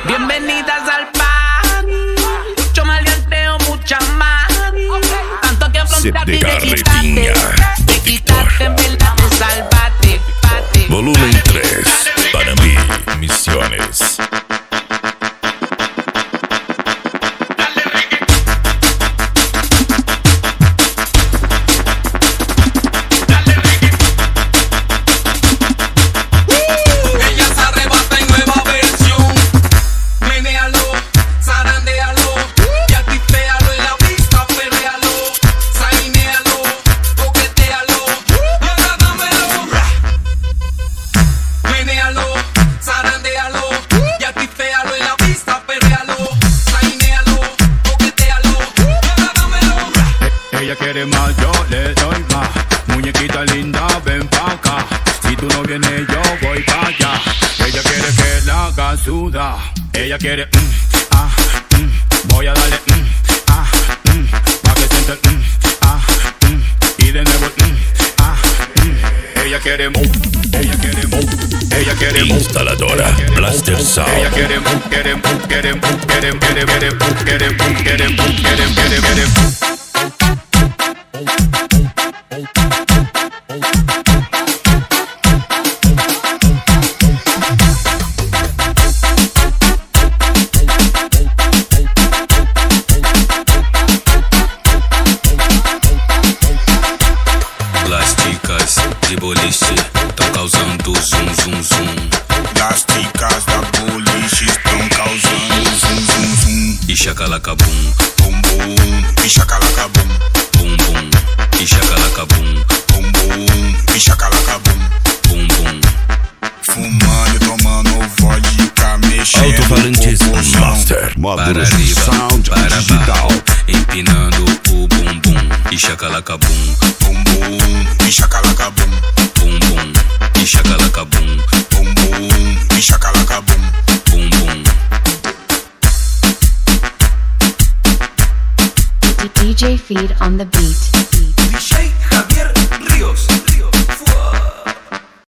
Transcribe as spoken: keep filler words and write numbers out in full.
Bienvenidas al party. Mucho maleanteo, mucha más. Tanto que afrontaste y te quitaste. Te quitaste, en verdad te salvaste. Volumen tres. Para mí, Misiones. Ella quiere más, yo le doy más. Muñequita linda, ven pa' acá. Si tú no vienes, yo voy pa' allá. Ella quiere que la haga sudar. Ella quiere, mm, ah, mm. Voy a darle, mm, ah, mm. Pa' que sienta el, mm, ah, mm. Y de nuevo, mm, ah, mm. Ella quiere, mm. Ella quiere, mm. Ella quiere, mm. Instaladora Blaster Sound. Ella quiere, mm, quiere, mm, quiere, mm, quiere, mm, quiere, quiere, mm, quiere, mm, quiere, mm, quiere, quiere, quiere. Las chicas de boliche estão causando zoom, zoom, zoom. Las chicas da boliche estão causando zoom, zoom, zoom. E chacalacabum, Bum, bum, e chacalacabum. bum, bum. E chacalacabum, Bum, bum, e chacalacabum. bum, bum. Fumando e tomando vodka, mexendo Alto-falantes o popozão. Master. Para Módulos de arriba, sound para digital. baixo, empinando o bumbum. E chacalacabum, Bum, bum, e chacalacabum. bum, bum. E chacalacabum, Bum, bum, e chacalacabum. bum, bum. D J Feed on the beat. D J Javier